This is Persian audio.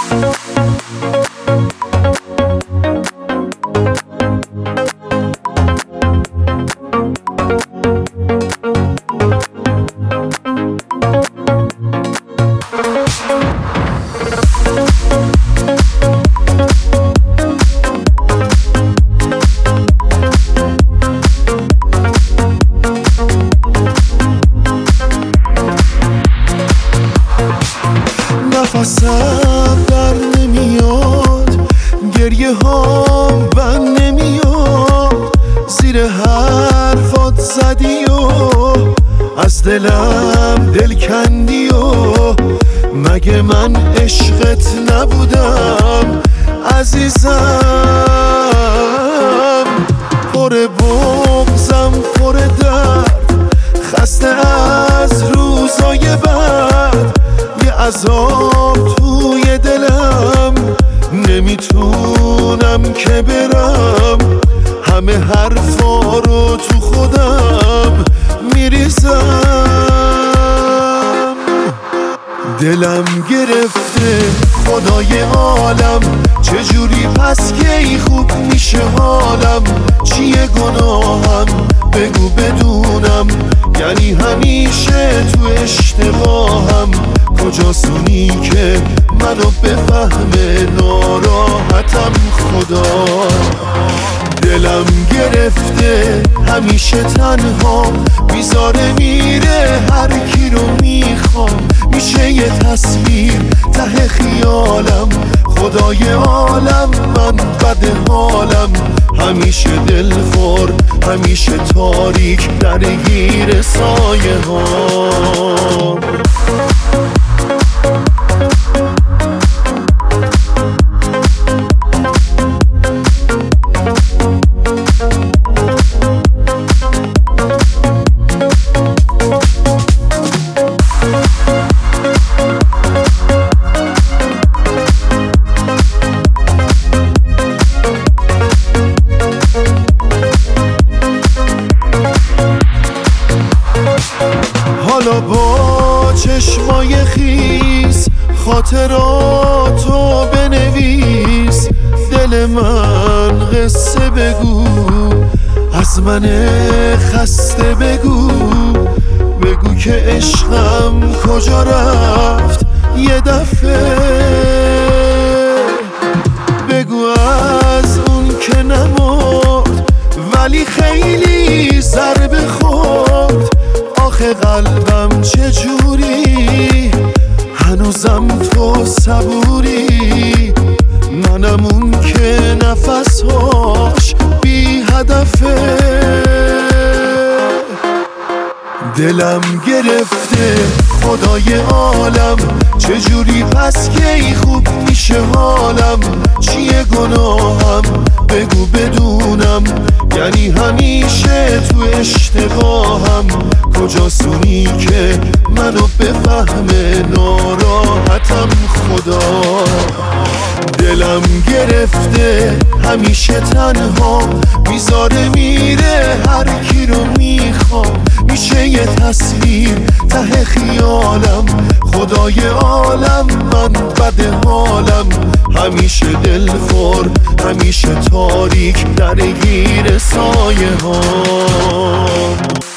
نفسم در نمیاد، گریه هام بند نمیاد، زیر حرفات زدی و از دلم دل کندی و مگه من عشقت نبودم عزیزم؟ پر بغضم پر درد، خسته از روزای بد، یه عذاب توی دلم، نمیتونم که برم، همه حرفا رو تو خودم میریزم. دلم گرفته خدای عالم، چجوری پس کی خوب میشه حالم؟ چیه گناهم بگو بدونم، یعنی همیشه تو اشتباهم، کجاست اونی که منو بفهمه ناراحتم خدا؟ دلم گرفته همیشه تنها، میذاره میره هر کی رو میخوام، میشه یه تصویر ته خیالم، خدای عالم من بد حالم، همیشه دلخور همیشه تاریک درگیر سایه ها. حالا با چشمای خیس خاطراتو بنویس، دل من قصه بگو، از من خسته بگو، بگو که عشقم کجا رفت یه دفعه، بگو از اون که نمرد ولی خیلی ضربه خورد، آخه قلبم چجوری هنوزم تو صبوری، منم اون که نفسهاش بی هدفه. دلم گرفته خدای عالم، چجوری پس کی خوب میشه حالم؟ چیه گناهم بگو بدونم، یعنی همیشه تو اشتباهم، کجاست اونی که منو بفهمه ناراحتم خدا؟ دلم گرفته همیشه تنها، میذاره میره هر کی رو میخوام، میشه یه تصویر ته خیالم، خدای عالم من بد حالم، همیشه دلخور همیشه تاریک درگیر سایه ها.